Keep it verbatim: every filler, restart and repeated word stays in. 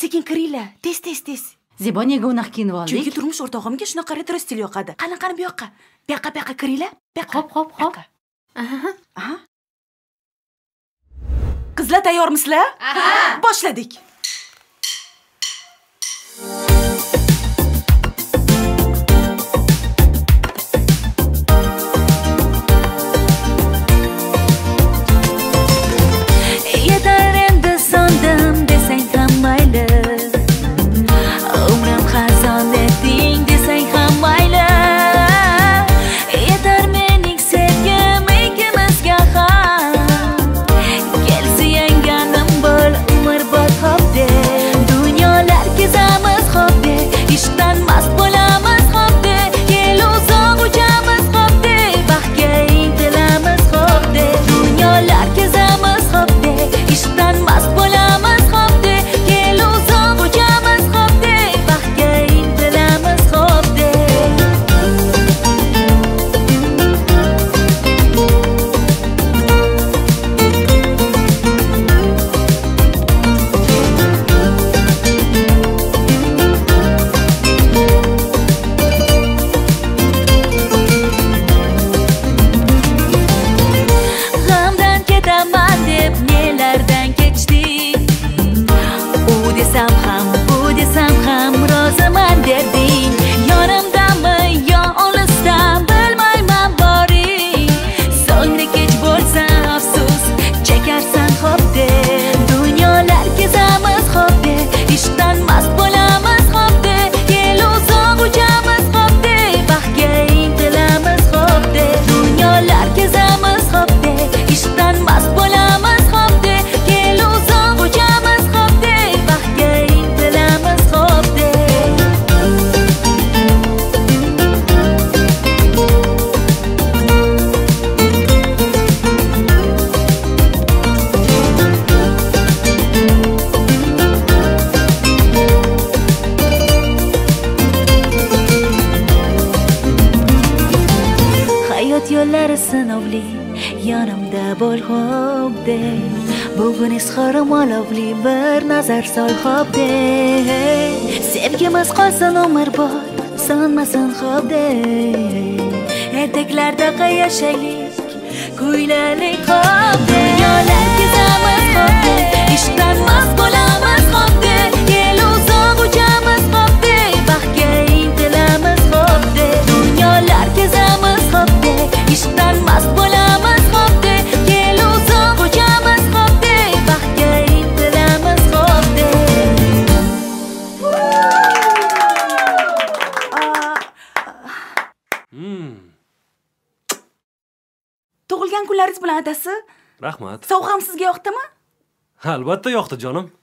sekin kiringlar. Tez, tez, tez. Zebo nega unaqa kiyinib oldik? Chunki turmush o'rtog'imga shunaqa retro stil yoqadi. Qani, qani bu yoqqa. Bu yoqqa, bu yoqqa kiringlar. Bu yoqqa. Hop, hop, hop. Aha. Aha. Qizlar tayyormisizlar? Aha. Boshladik. Yetar endi sondim desang ham mayli. Umrim xazonating desang ham mayli. Yetar mening sevgim ikkimizga ham. Kelsa yanganim bo'l umrbod hobde. Dunyolar kezamiz hobde. Ishdan mast bo'lamiz hobde. Kel uzoq uchamiz hobde. Baxtga intilamiz hobde. Dunyolar kezamiz hobde. Ishdan mast bo'lamiz hobde. Kel uzoq uchamiz hobde. Baxtga intilamiz hobde. G'amdan ketaman deb nelardan kechdik. U desam ham, bu desam ham roziman derding. Yonimdami yo olisda bilmayman boring. So'ngra kech bo'lsa afsus chekarsan hobde. Dunyolar kezamiz hobde. Ishdan mast bo'lamiz hobde. Kel uzoq uchamiz hobde. Baxtga intilamiz hobde. Dunyolar kezamiz hobde. Ishdan mast bo'lamiz hobde. Kel uzoq uchamiz hobde. Baxtga intilamiz hobde. Hayot yo'llari sinovli, yonimda bo'l hobde. Bugun izhorim olovli, bir nazar sol hobde. Sevgimiz qolsin umrbod, so'nmasin hobde. Etaklarda yashaylik, kuylaylik hobde. Dunyolar kezamiz hobde. Ishdan mast bo'lamiz hobde. Kel uzoq uchamiz hobde. Baxtga intilamiz hobde. Dunyolar kezamiz hobde. Ishdan mast bo'lamiz hobde. Kel uzoq uchamiz hobde. Baxtga intilamiz hobde. Tug'ilgan kunlaringiz bilan adasi. Rahmat. Sovg'am sizga yoqdimi? Albatta yoqdi jonim.